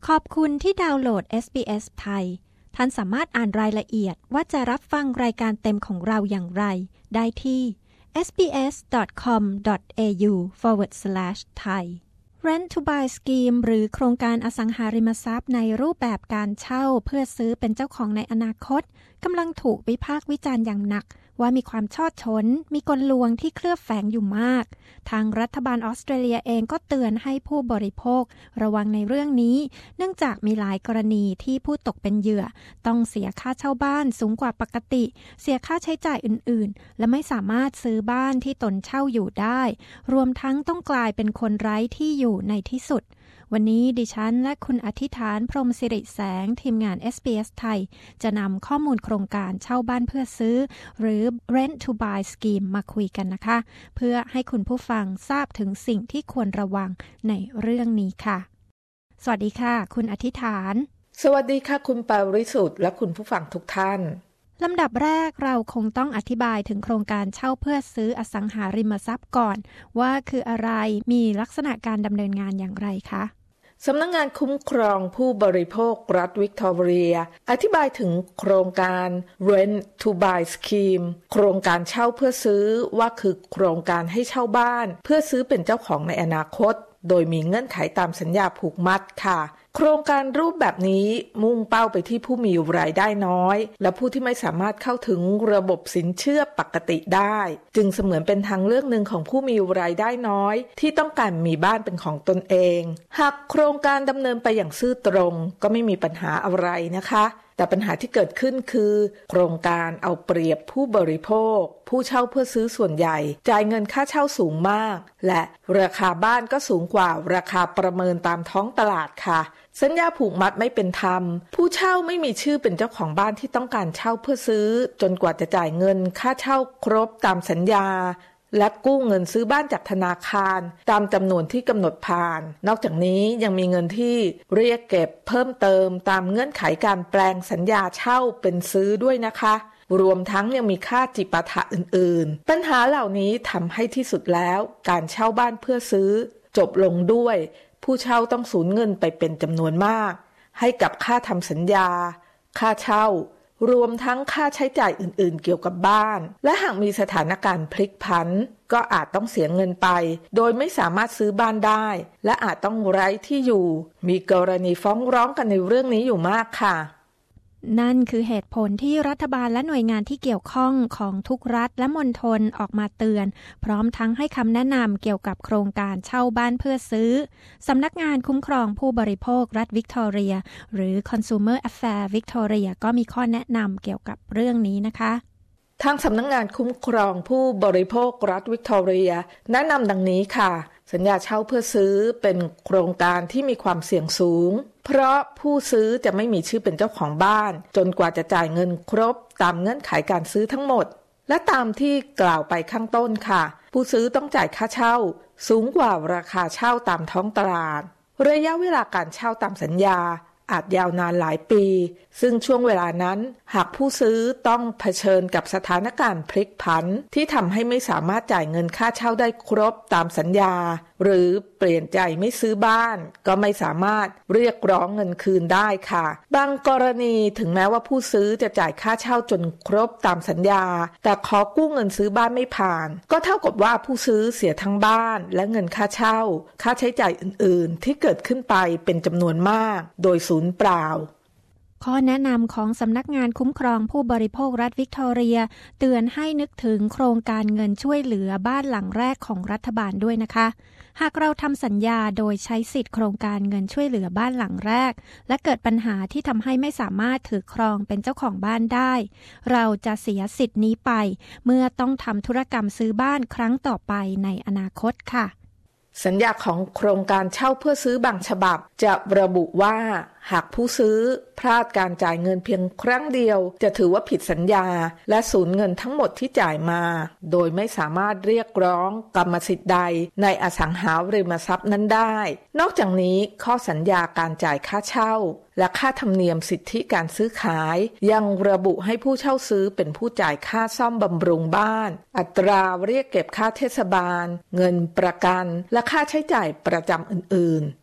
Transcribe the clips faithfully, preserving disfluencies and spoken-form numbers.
ขอบคุณที่ดาวน์โหลด เอส บี เอส ไทยท่านสามารถอ่านรายละเอียดว่าจะรับฟังรายการเต็มของเราอย่างไรได้ที่ เอส บี เอส ดอท คอม ดอท เอ ยู สแลช ไทย Rent to buy scheme หรือโครงการอสังหาริมทรัพย์ในรูปแบบการเช่าเพื่อซื้อเป็นเจ้าของในอนาคตกำลังถูกวิพากษ์วิจารณ์อย่างหนักว่ามีความช่อฉนมีกลลวงที่เคลือบแฝงอยู่มากทางรัฐบาลออสเตรเลียเองก็เตือนให้ผู้บริโภคระวังในเรื่องนี้เนื่องจากมีหลายกรณีที่ผู้ตกเป็นเหยื่อต้องเสียค่าเช่าบ้านสูงกว่าปกติเสียค่าใช้จ่ายอื่นๆและไม่สามารถซื้อบ้านที่ตนเช่าอยู่ได้รวมทั้งต้องกลายเป็นคนไร้ที่อยู่ในที่สุดวันนี้ดิฉันและคุณอธิษฐานพรหมสิริแสงทีมงาน เอส บี เอส ไทยจะนำข้อมูลโครงการเช่าบ้านเพื่อซื้อหรือ Rent to buy scheme มาคุยกันนะคะเพื่อให้คุณผู้ฟังทราบถึงสิ่งที่ควรระวังในเรื่องนี้ค่ะสวัสดีค่ะคุณอธิษฐานสวัสดีค่ะคุณปาริสุทธิ์และคุณผู้ฟังทุกท่านลำดับแรกเราคงต้องอธิบายถึงโครงการเช่าเพื่อซื้ออสังหาริมทรัพย์ก่อนว่าคืออะไรมีลักษณะการดำเนินงานอย่างไรคะสำนักงานคุ้มครองผู้บริโภครัฐวิกตอเรียอธิบายถึงโครงการ Rent to buy scheme โครงการเช่าเพื่อซื้อว่าคือโครงการให้เช่าบ้านเพื่อซื้อเป็นเจ้าของในอนาคตโดยมีเงื่อนไขตามสัญญาผูกมัดค่ะโครงการรูปแบบนี้มุ่งเป้าไปที่ผู้มีรายได้น้อยและผู้ที่ไม่สามารถเข้าถึงระบบสินเชื่อปกติได้จึงเสมือนเป็นทางเลือกหนึ่งของผู้มีรายได้น้อยที่ต้องการมีบ้านเป็นของตนเองหากโครงการดำเนินไปอย่างซื่อตรงก็ไม่มีปัญหาอะไรนะคะแต่ปัญหาที่เกิดขึ้นคือโครงการเอาเปรียบผู้บริโภคผู้เช่าเพื่อซื้อส่วนใหญ่จ่ายเงินค่าเช่าสูงมากและราคาบ้านก็สูงกว่าราคาประเมินตามท้องตลาดค่ะสัญญาผูกมัดไม่เป็นธรรมผู้เช่าไม่มีชื่อเป็นเจ้าของบ้านที่ต้องการเช่าเพื่อซื้อจนกว่าจะจ่ายเงินค่าเช่าครบตามสัญญาและกู้เงินซื้อบ้านจากธนาคารตามจำนวนที่กำหนดผ่านนอกจากนี้ยังมีเงินที่เรียกเก็บเพิ่มเติมตามเงื่อนไขการแปลงสัญญาเช่าเป็นซื้อด้วยนะคะรวมทั้งยังมีค่าจิปาถะอื่นๆปัญหาเหล่านี้ทำให้ที่สุดแล้วการเช่าบ้านเพื่อซื้อจบลงด้วยผู้เช่าต้องสูญเงินไปเป็นจำนวนมากให้กับค่าทำสัญญาค่าเช่ารวมทั้งค่าใช้จ่ายอื่นๆเกี่ยวกับบ้านและหากมีสถานการณ์พลิกผันก็อาจต้องเสียเงินไปโดยไม่สามารถซื้อบ้านได้และอาจต้องไร้ที่อยู่มีกรณีฟ้องร้องกันในเรื่องนี้อยู่มากค่ะนั่นคือเหตุผลที่รัฐบาลและหน่วยงานที่เกี่ยวข้องของทุกรัฐและมณฑลออกมาเตือนพร้อมทั้งให้คำแนะนำเกี่ยวกับโครงการเช่าบ้านเพื่อซื้อสำนักงานคุ้มครองผู้บริโภครัฐวิกตอเรียหรือ Consumer Affairs Victoria ก็มีข้อแนะนำเกี่ยวกับเรื่องนี้นะคะทางสำนักงานคุ้มครองผู้บริโภครัฐวิกตอเรียแนะนำดังนี้ค่ะสัญญาเช่าเพื่อซื้อเป็นโครงการที่มีความเสี่ยงสูงเพราะผู้ซื้อจะไม่มีชื่อเป็นเจ้าของบ้านจนกว่าจะจ่ายเงินครบตามเงื่อนไขการซื้อทั้งหมดและตามที่กล่าวไปข้างต้นค่ะผู้ซื้อต้องจ่ายค่าเช่าสูงกว่าราคาเช่าตามท้องตลาดระยะเวลาการเช่าตามสัญญาอาจยาวนานหลายปีซึ่งช่วงเวลานั้นหากผู้ซื้อต้องเผชิญกับสถานการณ์พลิกผันที่ทำให้ไม่สามารถจ่ายเงินค่าเช่าได้ครบตามสัญญาหรือเปลี่ยนใจไม่ซื้อบ้านก็ไม่สามารถเรียกร้องเงินคืนได้ค่ะบางกรณีถึงแม้ว่าผู้ซื้อจะจ่ายค่าเช่าจนครบตามสัญญาแต่ขอกู้เงินซื้อบ้านไม่ผ่านก็เท่ากับว่าผู้ซื้อเสียทั้งบ้านและเงินค่าเช่าค่าใช้จ่ายอื่นๆที่เกิดขึ้นไปเป็นจำนวนมากโดยศูนย์เปล่าข้อแนะนำของสำนักงานคุ้มครองผู้บริโภครัฐวิกตอเรียเตือนให้นึกถึงโครงการเงินช่วยเหลือบ้านหลังแรกของรัฐบาลด้วยนะคะหากเราทำสัญญาโดยใช้สิทธิโครงการเงินช่วยเหลือบ้านหลังแรกและเกิดปัญหาที่ทำให้ไม่สามารถถือครองเป็นเจ้าของบ้านได้เราจะเสียสิทธินี้ไปเมื่อต้องทำธุรกรรมซื้อบ้านครั้งต่อไปในอนาคตค่ะสัญญาของโครงการเช่าเพื่อซื้อบางฉบับจะระบุว่าหากผู้ซื้อพลาดการจ่ายเงินเพียงครั้งเดียวจะถือว่าผิดสัญญาและสูญเงินทั้งหมดที่จ่ายมาโดยไม่สามารถเรียกร้องกรรมสิทธิ์ใดในอสังหาริมทรัพย์นั้นได้นอกจากนี้ข้อสัญญาการจ่ายค่าเช่าและค่าธรรมเนียมสิทธิการซื้อขายยังระบุให้ผู้เช่าซื้อเป็นผู้จ่ายค่าซ่อมบำรุงบ้านอัตราเรียกเก็บค่าเทศบาลเงินประกันและค่าใช้จ่ายประจำอื่นๆ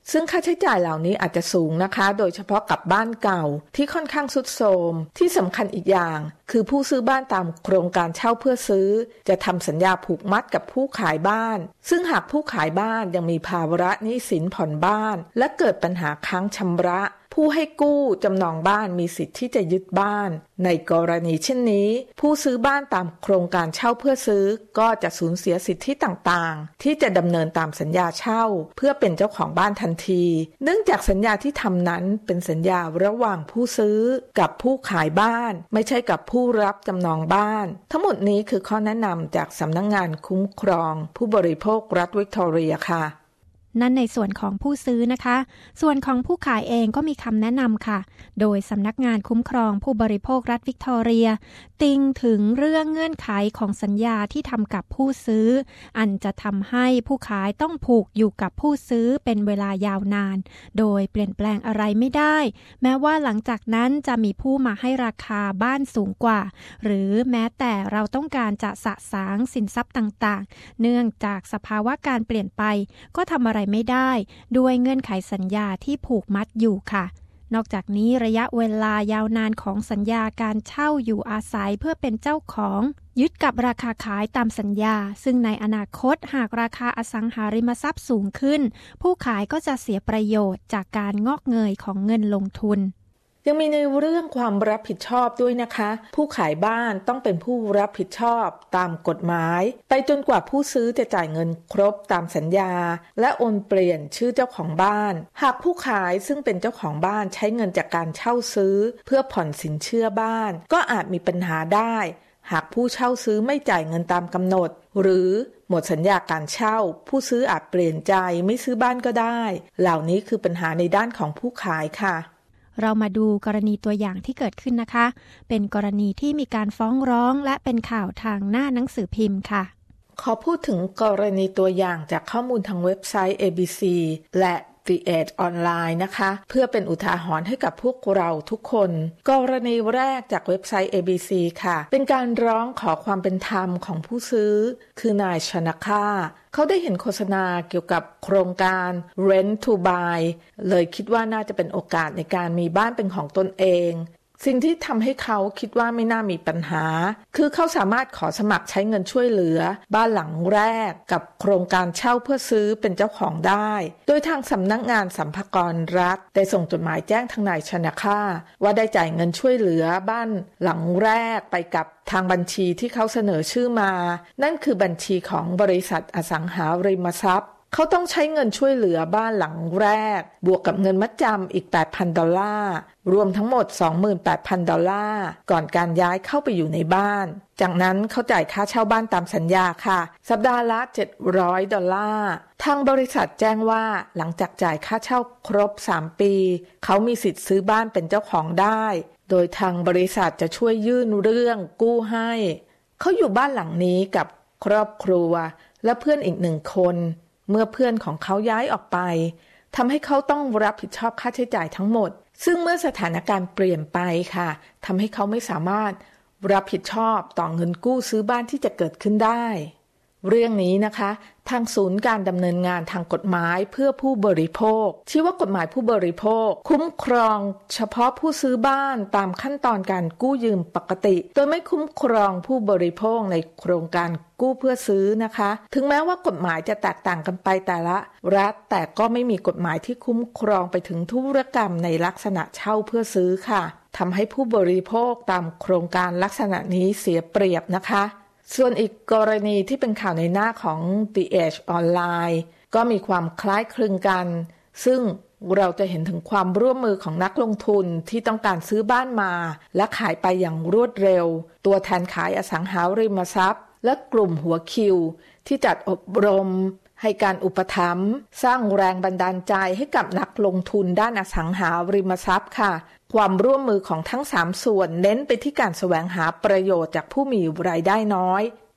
ซึ่งค่าใช้จ่ายเหล่านี้อาจจะสูงนะคะโดยเฉพาะกับบ้านเก่าที่ค่อนข้างทรุดโทรมที่สำคัญอีกอย่างคือผู้ซื้อบ้านตามโครงการเช่าเพื่อซื้อจะทำสัญญาผูกมัดกับผู้ขายบ้านซึ่งหากผู้ขายบ้านยังมีภาระหนี้สินผ่อนบ้านและเกิดปัญหาค้างชำระผู้ให้กู้จำนองบ้านมีสิทธิ์ที่จะยึดบ้านในกรณีเช่นนี้ผู้ซื้อบ้านตามโครงการเช่าเพื่อซื้อก็จะสูญเสียสิทธิต่างๆที่จะดำเนินตามสัญญาเช่าเพื่อเป็นเจ้าของบ้านทันทีเนื่องจากสัญญาที่ทำนั้นเป็นสัญญาระหว่างผู้ซื้อกับผู้ขายบ้านไม่ใช่กับผู้รับจำนองบ้านทั้งหมดนี้คือข้อแนะนำจากสำนักงานคุ้มครองผู้บริโภครัฐวิกตอเรียค่ะนั่นในส่วนของผู้ซื้อนะคะส่วนของผู้ขายเองก็มีคำแนะนำค่ะโดยสำนักงานคุ้มครองผู้บริโภครัฐวิกตอเรียติงถึงเรื่องเงื่อนไขของสัญญาที่ทำกับผู้ซื้ออันจะทำให้ผู้ขายต้องผูกอยู่กับผู้ซื้อเป็นเวลายาวนานโดยเปลี่ยนแปลงอะไรไม่ได้แม้ว่าหลังจากนั้นจะมีผู้มาให้ราคาบ้านสูงกว่าหรือแม้แต่เราต้องการจะสะสางสินทรัพย์ต่างๆเนื่องจากสภาวะการเปลี่ยนไปก็ทำอะไรไม่ได้ด้วยเงื่อนไขสัญญาที่ผูกมัดอยู่ค่ะนอกจากนี้ระยะเวลายาวนานของสัญญาการเช่าอยู่อาศัยเพื่อเป็นเจ้าของยึดกับราคาขายตามสัญญาซึ่งในอนาคตหากราคาอสังหาริมทรัพย์สูงขึ้นผู้ขายก็จะเสียประโยชน์จากการงอกเงยของเงินลงทุนยังมีในเรื่องความรับผิดชอบด้วยนะคะผู้ขายบ้านต้องเป็นผู้รับผิดชอบตามกฎหมายไปจนกว่าผู้ซื้อจะจ่ายเงินครบตามสัญญาและโอนเปลี่ยนชื่อเจ้าของบ้านหากผู้ขายซึ่งเป็นเจ้าของบ้านใช้เงินจากการเช่าซื้อเพื่อผ่อนสินเชื่อบ้านก็อาจมีปัญหาได้หากผู้เช่าซื้อไม่จ่ายเงินตามกำหนดหรือหมดสัญญาการเช่าผู้ซื้ออาจเปลี่ยนใจไม่ซื้อบ้านก็ได้เหล่านี้คือปัญหาในด้านของผู้ขายค่ะเรามาดูกรณีตัวอย่างที่เกิดขึ้นนะคะเป็นกรณีที่มีการฟ้องร้องและเป็นข่าวทางหน้าหนังสือพิมพ์ค่ะขอพูดถึงกรณีตัวอย่างจากข้อมูลทางเว็บไซต์ เอ บี ซี และ The Edge ออนไลน์นะคะเพื่อเป็นอุทาหรณ์ให้กับพวกเราทุกคนกรณีแรกจากเว็บไซต์ เอ บี ซี ค่ะเป็นการร้องขอความเป็นธรรมของผู้ซื้อคือนายชนค่าเขาได้เห็นโฆษณาเกี่ยวกับโครงการ Rent to Buy เลยคิดว่าน่าจะเป็นโอกาสในการมีบ้านเป็นของตนเองสิ่งที่ทำให้เขาคิดว่าไม่น่ามีปัญหาคือเขาสามารถขอสมัครใช้เงินช่วยเหลือบ้านหลังแรกกับโครงการเช่าเพื่อซื้อเป็นเจ้าของได้โดยทางสำนักงานสรรพากรรัฐได้ส่งจดหมายแจ้งทางนายชนค่าว่าได้จ่ายเงินช่วยเหลือบ้านหลังแรกไปกับทางบัญชีที่เขาเสนอชื่อมานั่นคือบัญชีของบริษัทอสังหาริมทรัพย์เขาต้องใช้เงินช่วยเหลือบ้านหลังแรกบวกกับเงินมัดจำอีก แปดพัน ดอลลาร์รวมทั้งหมด สองหมื่นแปดพัน ดอลลาร์ก่อนการย้ายเข้าไปอยู่ในบ้านจากนั้นเขาจ่ายค่าเช่าบ้านตามสัญญาค่ะสัปดาห์ละเจ็ดร้อยดอลลาร์ทางบริษัทแจ้งว่าหลังจากจ่ายค่าเช่าครบสามปีเขามีสิทธิ์ซื้อบ้านเป็นเจ้าของได้โดยทางบริษัทจะช่วยยื่นเรื่องกู้ให้เขาอยู่บ้านหลังนี้กับครอบครัวและเพื่อนอีกหนึ่งคนเมื่อเพื่อนของเขาย้ายออกไปทำให้เขาต้องรับผิดชอบค่าใช้จ่ายทั้งหมดซึ่งเมื่อสถานการณ์เปลี่ยนไปค่ะทำให้เขาไม่สามารถรับผิดชอบต่อเงินกู้ซื้อบ้านที่จะเกิดขึ้นได้เรื่องนี้นะคะทางศูนย์การดำเนินงานทางกฎหมายเพื่อผู้บริโภคชี้ว่ากฎหมายผู้บริโภคคุ้มครองเฉพาะผู้ซื้อบ้านตามขั้นตอนการกู้ยืมปกติโดยไม่คุ้มครองผู้บริโภคในโครงการกู้เพื่อซื้อนะคะถึงแม้ว่ากฎหมายจะแตกต่างกันไปแต่ละรัฐแต่ก็ไม่มีกฎหมายที่คุ้มครองไปถึงธุรกรรมในลักษณะเช่าเพื่อซื้อค่ะทำให้ผู้บริโภคตามโครงการลักษณะนี้เสียเปรียบนะคะส่วนอีกกรณีที่เป็นข่าวในหน้าของ The Edge ออนไลน์ก็มีความคล้ายคลึงกันซึ่งเราจะเห็นถึงความร่วมมือของนักลงทุนที่ต้องการซื้อบ้านมาและขายไปอย่างรวดเร็วตัวแทนขายอสังหาริมทรัพย์และกลุ่มหัวคิวที่จัดอบรมให้การอุปถัมภ์สร้างแรงบันดาลใจให้กับนักลงทุนด้านอสังหาริมทรัพย์ค่ะความร่วมมือของทั้งสามส่วนเน้นไปที่การแสวงหาประโยชน์จากผู้มีรายได้น้อย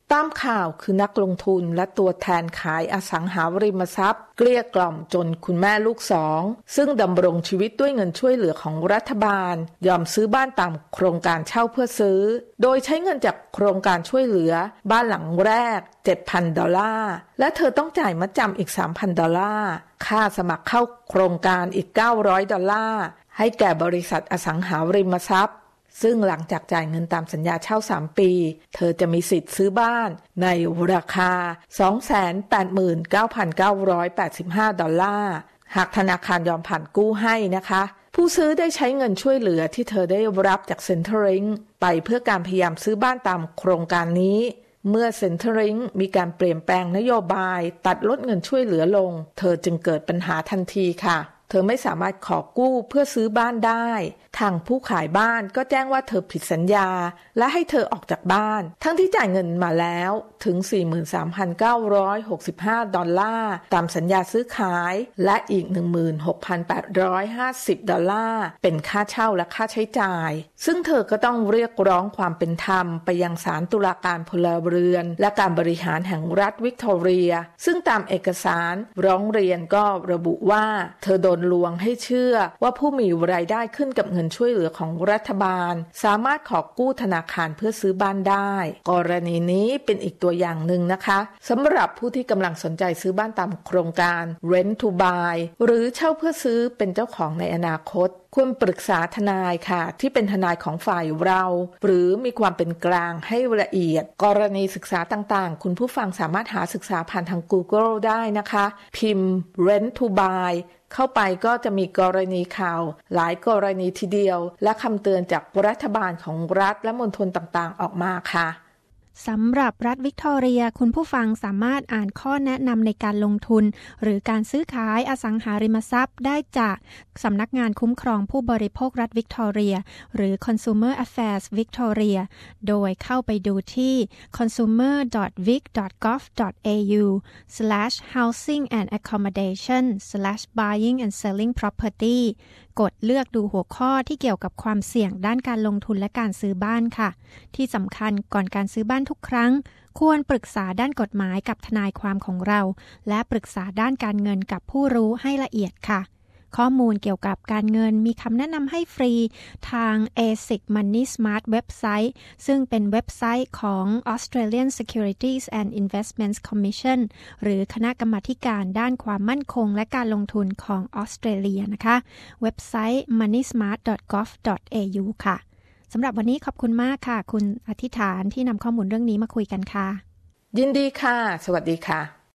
ตามข่าวคือนักลงทุนและตัวแทนขายอสังหาริมทรัพย์เกลี้ยกล่อมจนคุณแม่ลูกสองซึ่งดำรงชีวิตด้วยเงินช่วยเหลือของรัฐบาลยอมซื้อบ้านตามโครงการเช่าเพื่อซื้อโดยใช้เงินจากโครงการช่วยเหลือบ้านหลังแรก เจ็ดพัน ดอลลาร์และเธอต้องจ่ายมัดจำอีก สามพัน ดอลลาร์ค่าสมัครเข้าโครงการอีกเก้าร้อยดอลลาร์ให้แก่บริษัทอสังหาริมทรัพย์ซึ่งหลังจากจ่ายเงินตามสัญญาเช่าสามปีเธอจะมีสิทธิ์ซื้อบ้านในราคา สองแสนแปดหมื่นเก้าพันเก้าร้อยแปดสิบห้า ดอลลาร์หากธนาคารยอมผ่านกู้ให้นะคะผู้ซื้อได้ใช้เงินช่วยเหลือที่เธอได้รับจาก Centering ไปเพื่อการพยายามซื้อบ้านตามโครงการนี้เมื่อ Centering มีการเปลี่ยนแปลงนโยบายตัดลดเงินช่วยเหลือลงเธอจึงเกิดปัญหาทันทีค่ะเธอไม่สามารถขอกู้เพื่อซื้อบ้านได้ทางผู้ขายบ้านก็แจ้งว่าเธอผิดสัญญาและให้เธอออกจากบ้านทั้งที่จ่ายเงินมาแล้วถึง สี่หมื่นสามพันเก้าร้อยหกสิบห้า ดอลลาร์ตามสัญญาซื้อขายและอีก หนึ่งหมื่นหกพันแปดร้อยห้าสิบ ดอลลาร์เป็นค่าเช่าและค่าใช้จ่ายซึ่งเธอก็ต้องเรียกร้องความเป็นธรรมไปยังศาลตุลาการพลเรือนและการบริหารแห่งรัฐวิกตอเรียซึ่งตามเอกสารร้องเรียนก็ระบุว่าเธอโดนลวงให้เชื่อว่าผู้มีรายได้ขึ้นกับเงินช่วยเหลือของรัฐบาลสามารถขอกู้ธนาคารเพื่อซื้อบ้านได้กรณีนี้เป็นอีกตัวอย่างหนึ่งนะคะสำหรับผู้ที่กำลังสนใจซื้อบ้านตามโครงการ Rent to Buy หรือเช่าเพื่อซื้อเป็นเจ้าของในอนาคตควรปรึกษาทนายค่ะที่เป็นทนายของฝ่ายเราหรือมีความเป็นกลางให้ละเอียดกรณีศึกษาต่างๆคุณผู้ฟังสามารถหาศึกษาผ่านทาง Google ได้นะคะพิมพ์ Rent to Buy เข้าไปก็จะมีกรณีข่าวหลายกรณีทีเดียวและคำเตือนจากรัฐบาลของรัฐและมณฑลต่างๆออกมาค่ะสำหรับรัฐวิกตอเรียคุณผู้ฟังสามารถอ่านข้อแนะนำในการลงทุนหรือการซื้อขายอสังหาริมทรัพย์ได้จากสำนักงานคุ้มครองผู้บริโภครัฐวิกตอเรียหรือ Consumer Affairs Victoria โดยเข้าไปดูที่ คอน ซูเมอร์ ดอท วิก ดอท กอฟ ดอท เอ ยู สแลช เฮาซิ่ง แอนด์ แอคคอมโมเดชั่น สแลช บายอิง แอนด์ เซลลิง พร็อพเพอร์ตี้ กดเลือกดูหัวข้อที่เกี่ยวกับความเสี่ยงด้านการลงทุนและการซื้อบ้านค่ะที่สำคัญก่อนการซื้อบ้านทุกครั้งควรปรึกษาด้านกฎหมายกับทนายความของเราและปรึกษาด้านการเงินกับผู้รู้ให้ละเอียดค่ะข้อมูลเกี่ยวกับการเงินมีคำแนะนำให้ฟรีทาง เอ ซิ ซี Money Smart เว็บไซต์ซึ่งเป็นเว็บไซต์ของ Australian Securities and Investments Commission หรือคณะกรรมาธิการด้านความมั่นคงและการลงทุนของออสเตรเลียนะคะเว็บไซต์ มันนี่สมาร์ท ดอท กอฟ ดอท เอ ยู ค่ะสำหรับวันนี้ขอบคุณมากค่ะคุณอธิษฐานที่นำข้อมูลเรื่องนี้มาคุยกันค่ะยินดีค่ะสวัสดีค่ะ